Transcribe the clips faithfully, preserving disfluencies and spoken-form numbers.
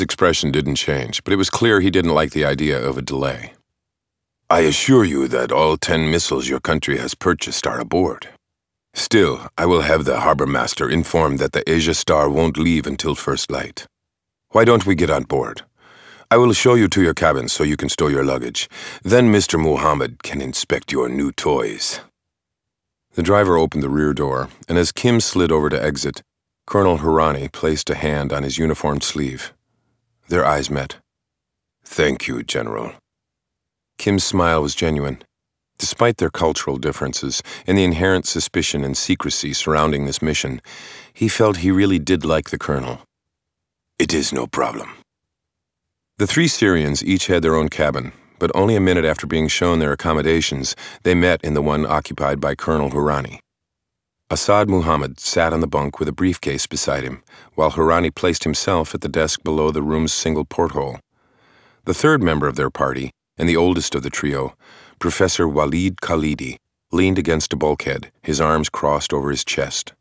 expression didn't change, but it was clear he didn't like the idea of a delay. I assure you that all ten missiles your country has purchased are aboard. Still, I will have the harbor master informed that the Asia Star won't leave until first light. Why don't we get on board? I will show you to your cabin so you can store your luggage. Then Mister Muhammad can inspect your new toys. The driver opened the rear door, and as Kim slid over to exit, Colonel Hirani placed a hand on his uniformed sleeve. Their eyes met. Thank you, General. Kim's smile was genuine. Despite their cultural differences and the inherent suspicion and secrecy surrounding this mission, he felt he really did like the colonel. It is no problem. The three Syrians each had their own cabin, but only a minute after being shown their accommodations, they met in the one occupied by Colonel Hirani. Asad Muhammad sat on the bunk with a briefcase beside him, while Hirani placed himself at the desk below the room's single porthole. The third member of their party, and the oldest of the trio, Professor Walid Khalidi, leaned against a bulkhead, his arms crossed over his chest.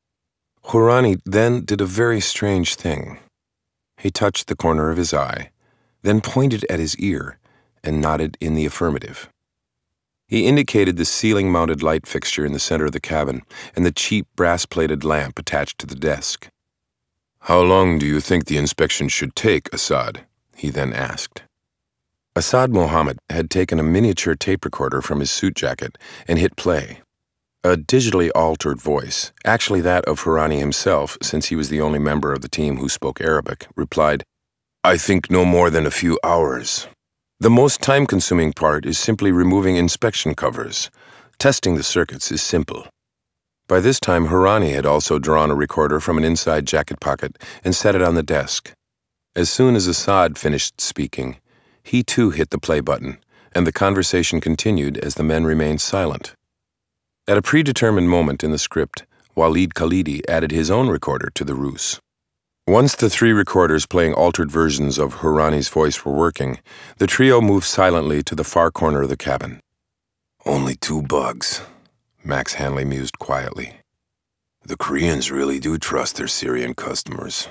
Hirani then did a very strange thing. He touched the corner of his eye, then pointed at his ear and nodded in the affirmative. He indicated the ceiling-mounted light fixture in the center of the cabin and the cheap brass-plated lamp attached to the desk. How long do you think the inspection should take, Assad? He then asked. Asad Muhammad had taken a miniature tape recorder from his suit jacket and hit play. A digitally altered voice, actually that of Hirani himself, since he was the only member of the team who spoke Arabic, replied, I think no more than a few hours. The most time-consuming part is simply removing inspection covers. Testing the circuits is simple. By this time, Hirani had also drawn a recorder from an inside jacket pocket and set it on the desk. As soon as Assad finished speaking, he too hit the play button, and the conversation continued as the men remained silent. At a predetermined moment in the script, Walid Khalidi added his own recorder to the ruse. Once the three recorders playing altered versions of Hirani's voice were working, the trio moved silently to the far corner of the cabin. Only two bugs, Max Hanley mused quietly. The Koreans really do trust their Syrian customers.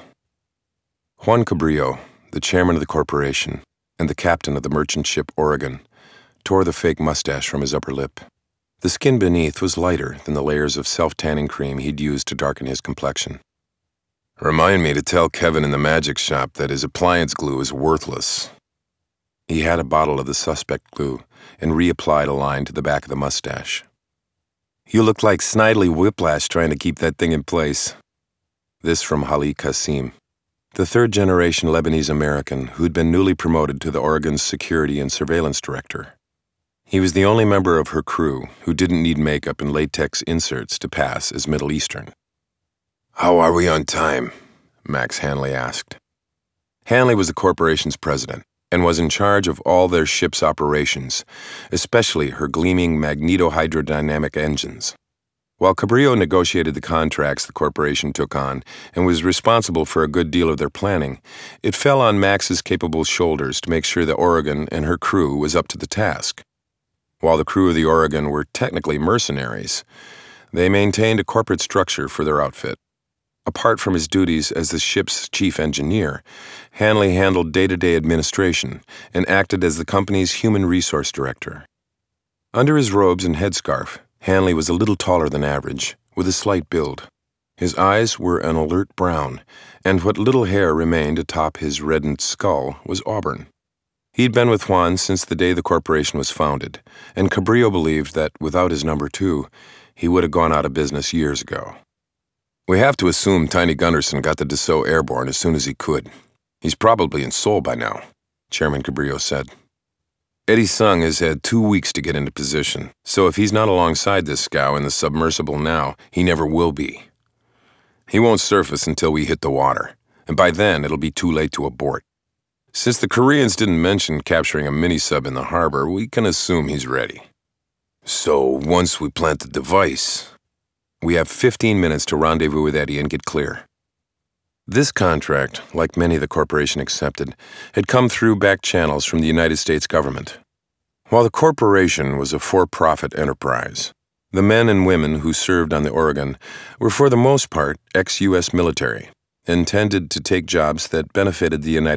Juan Cabrillo, the chairman of the corporation, and the captain of the merchant ship Oregon, tore the fake mustache from his upper lip. The skin beneath was lighter than the layers of self-tanning cream he'd used to darken his complexion. Remind me to tell Kevin in the magic shop that his appliance glue is worthless. He had a bottle of the suspect glue and reapplied a line to the back of the mustache. You look like Snidely Whiplash trying to keep that thing in place. This from Ali Qasim, the third-generation Lebanese-American who'd been newly promoted to the Oregon's security and surveillance director. He was the only member of her crew who didn't need makeup and latex inserts to pass as Middle Eastern. How are we on time? Max Hanley asked. Hanley was the corporation's president and was in charge of all their ship's operations, especially her gleaming magnetohydrodynamic engines. While Cabrillo negotiated the contracts the corporation took on and was responsible for a good deal of their planning, it fell on Max's capable shoulders to make sure that Oregon and her crew was up to the task. While the crew of the Oregon were technically mercenaries, they maintained a corporate structure for their outfit. Apart from his duties as the ship's chief engineer, Hanley handled day-to-day administration and acted as the company's human resource director. Under his robes and headscarf, Hanley was a little taller than average, with a slight build. His eyes were an alert brown, and what little hair remained atop his reddened skull was auburn. He'd been with Juan since the day the corporation was founded, and Cabrillo believed that without his number two, he would have gone out of business years ago. We have to assume Tiny Gunderson got the Dassault airborne as soon as he could. He's probably in Seoul by now, Chairman Cabrillo said. Eddie Sung has had two weeks to get into position, so if he's not alongside this scow in the submersible now, he never will be. He won't surface until we hit the water, and by then it'll be too late to abort. Since the Koreans didn't mention capturing a mini-sub in the harbor, we can assume he's ready. So once we plant the device, we have fifteen minutes to rendezvous with Eddie and get clear. This contract, like many the corporation accepted, had come through back channels from the United States government. While the corporation was a for-profit enterprise, the men and women who served on the Oregon were for the most part ex-U S military and tended to take jobs that benefited the United